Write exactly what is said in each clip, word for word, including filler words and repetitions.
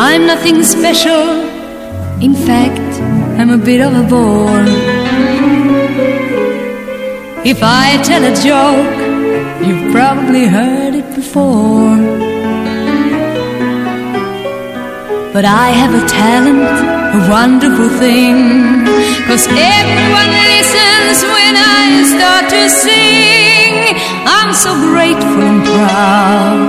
I'm nothing special. In fact, I'm a bit of a bore. If I tell a joke, you've probably heard it before. But I have a talent, a wonderful thing, 'cause everyone listens when I start to sing. I'm so grateful and proud.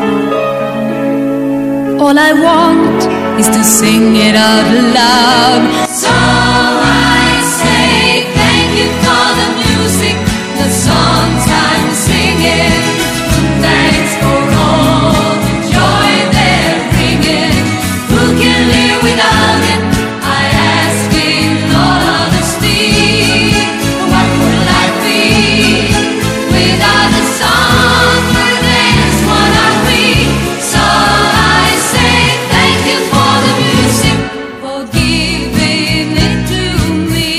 All I want is to sing it out loud. So I say thank you for the music, the songs I'm singing. Thanks for all the joy they're bringing. Who can live without it? I ask in all honesty. What would life be without the song? For that's what are we. So I say thank you for the music, for giving it to me.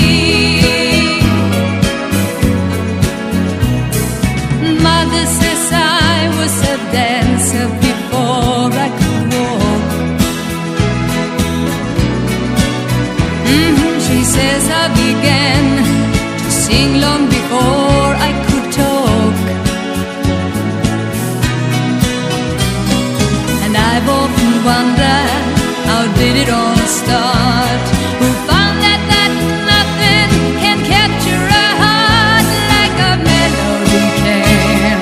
Mother says I was a dancer before I could walk. Mhm, she says I began to sing long before I could talk. And I've often wondered, how did it all start? Who found that that nothing can capture a heart like a melody can?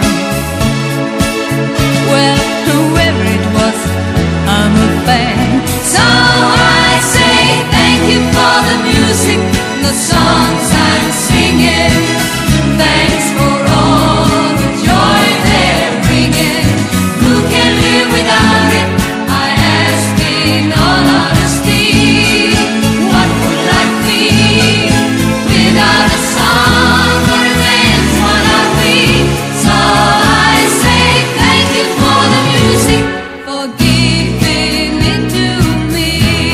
Well, whoever it was, I'm a fan. So I say thank you for the music, the songs I'm singing. Thanks for all the joy they're bringing. Who can live without it? I ask in all honesty. What would life be without a song? For that's what are we. So I say thank you for the music, for giving it to me.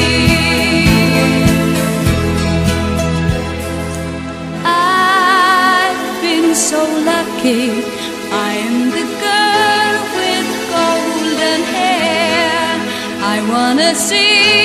I've been so lucky. I am the girl with golden hair. I wanna see